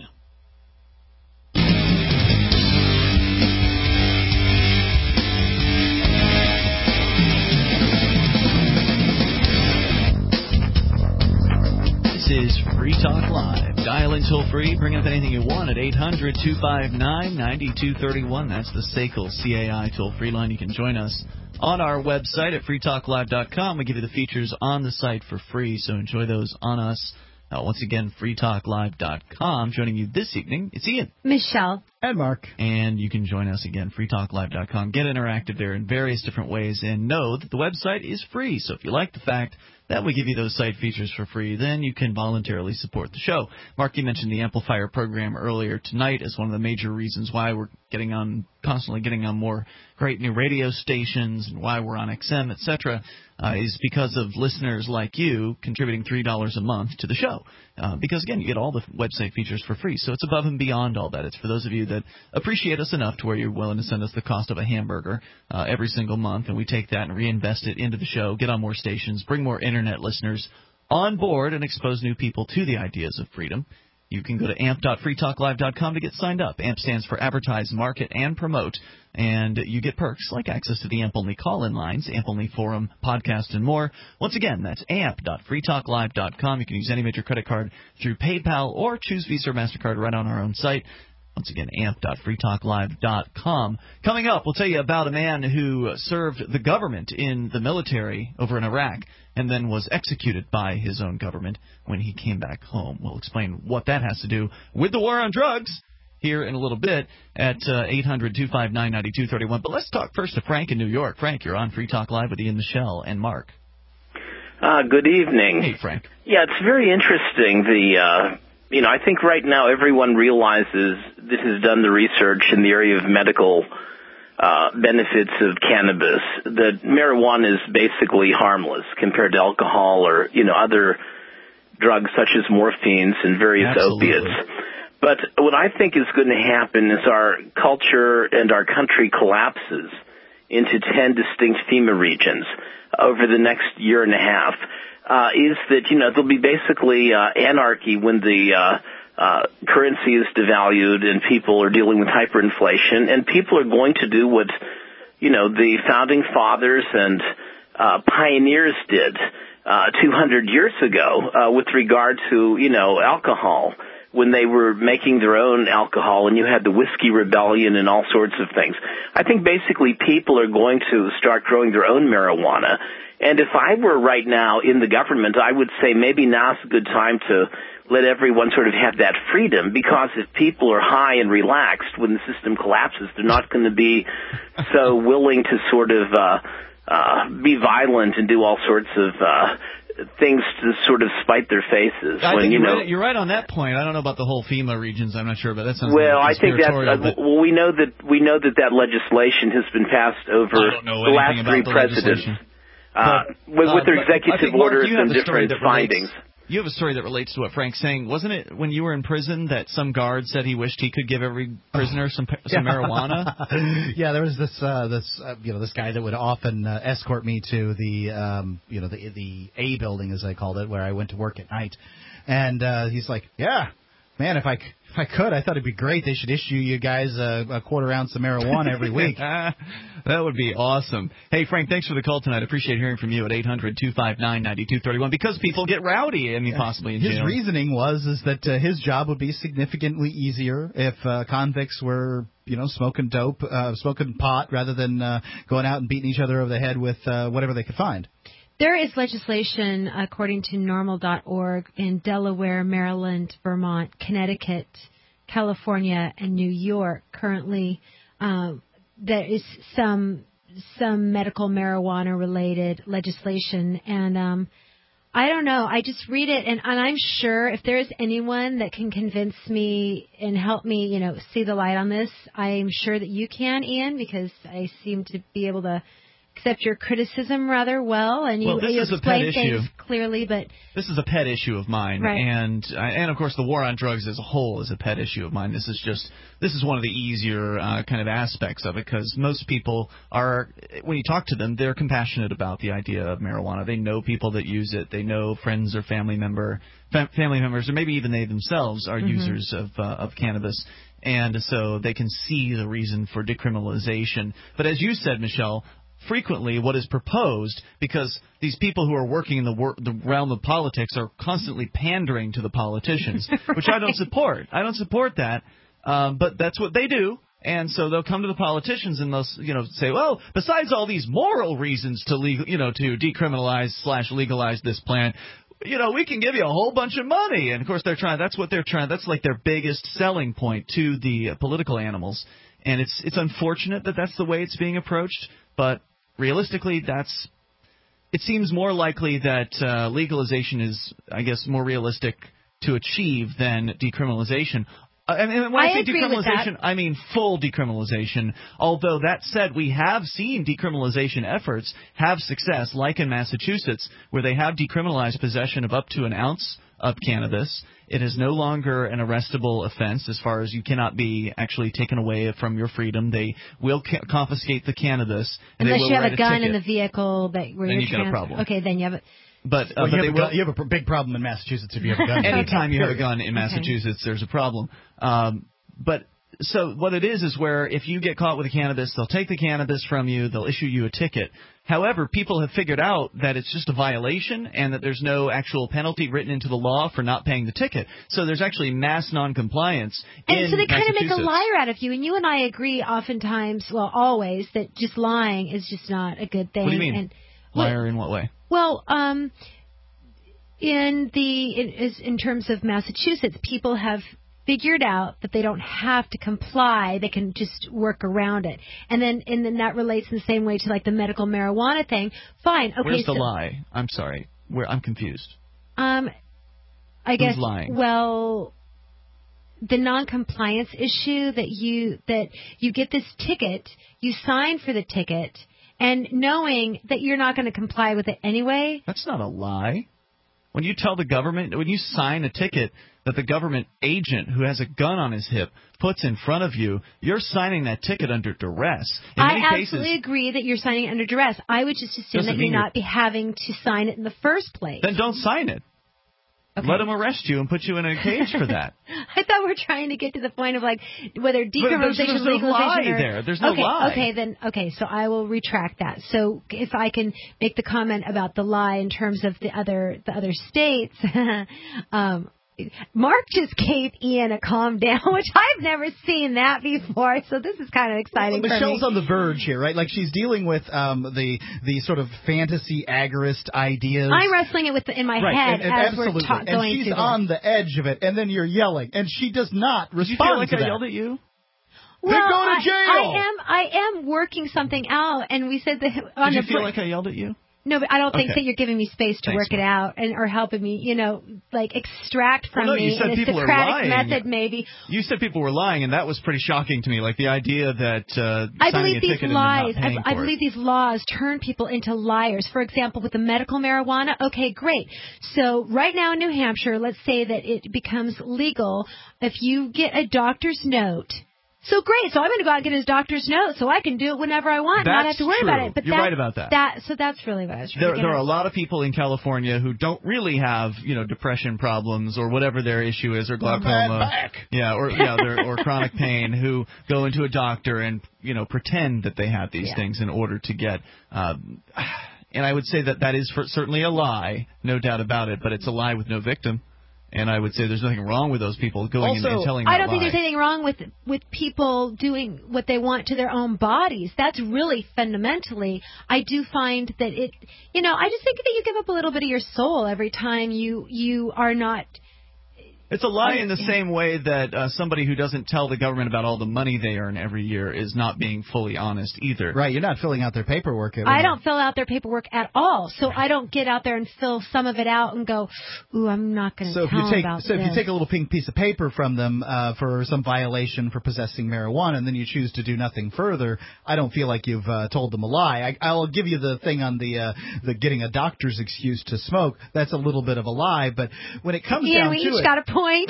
This is Free Talk Live. Dial in toll free. Bring up anything you want at eight hundred, two five nine, nine two three one. That's the S A C L C A I toll free line. You can join us on our website at free talk live dot com. We give you the features on the site for free, so enjoy those on us. Uh, once again, free talk live dot com. Joining you this evening, it's Ian. Michelle. And Mark. And you can join us again, free talk live dot com. Get interactive there in various different ways, and know that the website is free. So if you like the fact that we give you those site features for free, then you can voluntarily support the show. Mark, you mentioned the Amplifier program earlier tonight as one of the major reasons why we're getting on, constantly getting on more great new radio stations and why we're on X M, et cetera, uh, is because of listeners like you contributing three dollars a month to the show. Uh, because, again, you get all the website features for free. So it's above and beyond all that. It's for those of you that appreciate us enough to where you're willing to send us the cost of a hamburger uh, every single month, and we take that and reinvest it into the show, get on more stations, bring more internet listeners on board, and expose new people to the ideas of freedom. You can go to amp dot free talk live dot com to get signed up. AMP stands for Advertise, Market, and Promote. And you get perks like access to the AMP-only call-in lines, AMP-only forum, podcast, and more. Once again, that's amp dot free talk live dot com. You can use any major credit card through PayPal or choose Visa or MasterCard right on our own site. Once again, amp dot free talk live dot com. Coming up, we'll tell you about a man who served the government in the military over in Iraq and then was executed by his own government when he came back home. We'll explain what that has to do with the war on drugs here in a little bit at uh, eight hundred, two five nine, nine two three one. But let's talk first to Frank in New York. Frank, you're on Free Talk Live with Ian Michelle and Mark. Uh, good evening. Hey, Frank. Yeah, it's very interesting. The uh, you know, I think right now everyone realizes that has done the research in the area of medical uh, benefits of cannabis, that marijuana is basically harmless compared to alcohol or, you know, other drugs such as morphines and various Absolutely. opiates. But what I think is going to happen is our culture and our country collapses into ten distinct FEMA regions over the next year and a half. Uh, is that, you know, there'll be basically uh, anarchy when the uh, uh, currency is devalued and people are dealing with hyperinflation, and people are going to do what, you know, the founding fathers and uh, pioneers did uh, two hundred years ago uh, with regard to, you know, alcohol, when they were making their own alcohol, and you had the Whiskey Rebellion and all sorts of things. I think basically people are going to start growing their own marijuana. And if I were right now in the government, I would say maybe now's a good time to let everyone sort of have that freedom, because if people are high and relaxed when the system collapses, they're not going to be so willing to sort of uh, uh, be violent and do all sorts of uh, things to sort of spite their faces. I when, think you you're, know, right, you're right on that point. I don't know about the whole FEMA regions. I'm not sure, but that sounds well, like I think that's uh, but well. We know that we know that that legislation has been passed over I don't know the last anything three about the presidents legislation. uh, But, with, uh, with their but I executive think, Mark, orders you have and a story different that relates- findings. You have a story that relates to what Frank's saying. Wasn't it when you were in prison that some guard said he wished he could give every prisoner some some yeah. marijuana? yeah, there was this uh, this uh, you know this guy that would often uh, escort me to the um, you know the the A building, as I called it, where I went to work at night, and uh, he's like, yeah, man, if I c- if I could, I thought it'd be great. They should issue you guys a, a quarter ounce of marijuana every week. That would be awesome. Hey, Frank, thanks for the call tonight. I appreciate hearing from you at eight hundred two five nine nine two three one, because people get rowdy, I mean, possibly in His jail. reasoning was is that uh, his job would be significantly easier if uh, convicts were, you know, smoking dope, uh, smoking pot, rather than uh, going out and beating each other over the head with uh, whatever they could find. There is legislation, according to normal dot org, in Delaware, Maryland, Vermont, Connecticut, California, and New York currently. Um, there is some some medical marijuana related legislation, and um, I don't know. I just read it, and, and I'm sure if there is anyone that can convince me and help me, you know, see the light on this, I'm sure that you can, Ian, because I seem to be able to accept your criticism rather well, and you, Well, this you is a explain pet things issue. clearly. But This is a pet issue of mine, Right. and uh, and of course the war on drugs as a whole is a pet issue of mine. This is just this is one of the easier uh, kind of aspects of it, because most people are, when you talk to them, they're compassionate about the idea of marijuana. They know people that use it. They know friends or family member fam- family members, or maybe even they themselves are Mhm. users of uh, of cannabis. And so they can see the reason for decriminalization. But as you said, Michelle, frequently what is proposed, because these people who are working in the, wor- the realm of politics are constantly pandering to the politicians, which I don't support. I don't support that, um, but that's what they do. And so they'll come to the politicians and they'll, you know, say, well, besides all these moral reasons to legal, you know, to decriminalize slash legalize this plan, you know, we can give you a whole bunch of money. And of course they're trying, that's what they're trying, that's like their biggest selling point to the uh, political animals. And it's it's unfortunate that that's the way it's being approached, but realistically, that's it seems more likely that uh, legalization is, I guess, more realistic to achieve than decriminalization. Uh, and, and when I, I say agree with decriminalization, that. I mean full decriminalization. Although that said, we have seen decriminalization efforts have success, like in Massachusetts, where they have decriminalized possession of up to an ounce of cannabis. It is no longer an arrestable offense, as far as you cannot be actually taken away from your freedom. They will ca- confiscate the cannabis. And unless they will you have write a gun ticket. in the vehicle that where Then you're you got a trans- problem. Okay, then you have a. But, uh, Well, but you, they have a will. gun, you have a pr- big problem in Massachusetts if you have a gun. Anytime you have a Period. gun in Massachusetts, there's a problem. Um, but so what it is is where if you get caught with a cannabis, they'll take the cannabis from you, they'll issue you a ticket. However, people have figured out that it's just a violation and that there's no actual penalty written into the law for not paying the ticket. So there's actually mass noncompliance in And so they kind of make a Massachusetts. liar out of you, and you and I agree oftentimes, well, always, that just lying is just not a good thing. What do you mean? And, Liar in what way? Well, um, in the in, is in terms of Massachusetts, people have figured out that they don't have to comply; they can just work around it, and then and then that relates in the same way to like the medical marijuana thing. Fine, okay. Where's the so, lie? I'm sorry. Where I'm confused. Um, I Who's guess. lying? Well, the non-compliance issue that you that you get this ticket, you sign for the ticket, and knowing that you're not going to comply with it anyway. That's not a lie. When you tell the government, when you sign a ticket that the government agent who has a gun on his hip puts in front of you, you're signing that ticket under duress. In I many absolutely cases, agree that you're signing it under duress. I would just assume Doesn't that mean you're you're- not be having to sign it in the first place. then don't sign it. Okay. Let them arrest you and put you in a cage for that. I thought we were trying to get to the point of like whether But there's- decriminalization, there's no legalization, lie or there. There's no okay, lie. okay, then okay. So I will retract that. So if I can make the comment about the lie in terms of the other the other states, um, Mark just gave Ian a calm down, which I've never seen that before. So this is kind of exciting well, for me. Michelle's on the verge here, right? Like she's dealing with um, the the sort of fantasy agorist ideas. I'm wrestling it with the, in my right, head and, and as absolutely. we're ta- going and she's through on this. the edge of it, and then you're yelling, and she does not respond Did you feel like to I that. yelled at you? Well, then go to jail. I, I am I am working something out, and we said that on Did you the feel fr- like I yelled at you? No, but I don't think Okay. that you're giving me space to Thanks, work it out and or helping me, you know, like extract from well, no, you me said in a people are Socratic lying. method, maybe. You said people were lying, and that was pretty shocking to me. Like the idea that uh, I signing believe a these ticket lies. and then not paying I, I for believe it. these laws turn people into liars. For example, with the medical marijuana. Okay, great. So right now in New Hampshire, let's say that it becomes legal if you get a doctor's note. So great. So I'm going to go out and get his doctor's note so I can do it whenever I want and not have That's to worry true. about it. But You're that, right about that. That so that's really what I was trying There, to get there are at. a lot of people in California who don't really have, you know, depression problems or whatever their issue is, or glaucoma, back. yeah, or yeah, their, or chronic pain, who go into a doctor and you know pretend that they have these Yeah. things in order to get. Um, and I would say that that is for, certainly a lie, no doubt about it, but it's a lie with no victim. And I would say there's nothing wrong with those people going Also, in and telling that I don't lie. think there's anything wrong with with people doing what they want to their own bodies. That's really fundamentally. I do find that it, you know, I just think that you give up a little bit of your soul every time you you are not. It's a lie in the same way that uh, somebody who doesn't tell the government about all the money they earn every year is not being fully honest either. Right, you're not filling out their paperwork. Every I don't fill out their paperwork at all, so I don't get out there and fill some of it out and go, "Ooh, I'm not going to So tell if you take them about so this." if you take a little pink piece of paper from them uh, for some violation for possessing marijuana, and then you choose to do nothing further, I don't feel like you've uh, told them a lie. I, I'll give you the thing on the uh, the getting a doctor's excuse to smoke. That's a little bit of a lie, but when it comes yeah, down we to each it, got a point.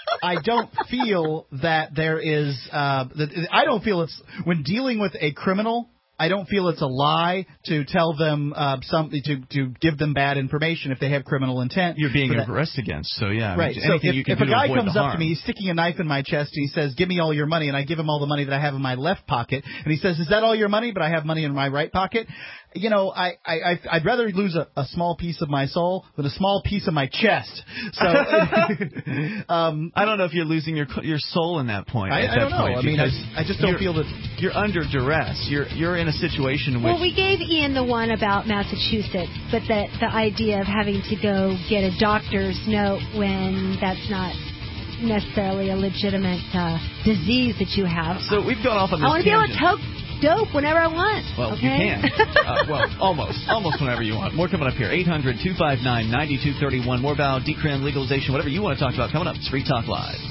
I don't feel that there is. Uh, that I don't feel it's when dealing with a criminal. I don't feel it's a lie to tell them uh, something to to give them bad information if they have criminal intent. You're being for that. arrested against, so yeah. I Right. mean, So anything if, you can if do a to guy avoid comes the up harm. to me, he's sticking a knife in my chest, and he says, "Give me all your money," and I give him all the money that I have in my left pocket, and he says, "Is that all your money?" But I have money in my right pocket. You know, I, I I'd rather lose a, a small piece of my soul than a small piece of my chest. So um, I don't know if you're losing your your soul in that point. I, at I that don't know. point, I mean, I, because I just don't you're- feel that you're under duress. You're you're in a situation in which Well, we gave Ian the one about Massachusetts, but the the idea of having to go get a doctor's note when that's not necessarily a legitimate uh, disease that you have. So we've gone off on this I want to be able to tangent. toke dope whenever I want. Well, okay? you can. uh, well, almost. Almost whenever you want. More coming up here. eight hundred two five nine nine two three one. More about decrim, legalization, whatever you want to talk about. Coming up. It's Free Talk Live.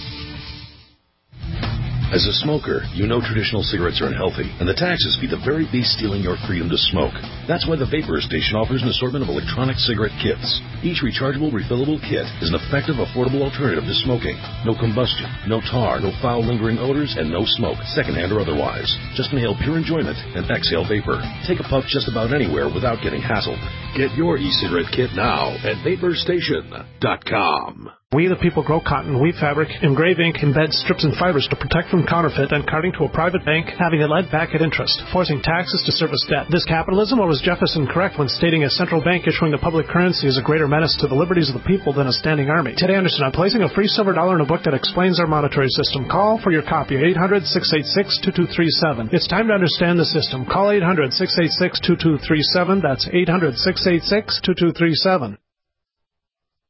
As a smoker, you know traditional cigarettes are unhealthy, and the taxes feed the very beast stealing your freedom to smoke. That's why the Vapor Station offers an assortment of electronic cigarette kits. Each rechargeable, refillable kit is an effective, affordable alternative to smoking. No combustion, no tar, no foul, lingering odors, and no smoke, secondhand or otherwise. Just inhale pure enjoyment and exhale vapor. Take a puff just about anywhere without getting hassled. Get your e-cigarette kit now at vapor station dot com. We the people grow cotton, weave fabric, engrave ink, embed strips and fibers to protect from counterfeit and carting to a private bank, having it led back at interest, forcing taxes to service debt. This capitalism, or was Jefferson correct when stating a central bank issuing the public currency is a greater menace to the liberties of the people than a standing army? Today, Anderson, I'm placing a free silver dollar in a book that explains our monetary system. Call for your copy at eight hundred six eight six two two three seven. It's time to understand the system. Call eight hundred six eight six two two three seven. That's eight hundred six eight six two two three seven.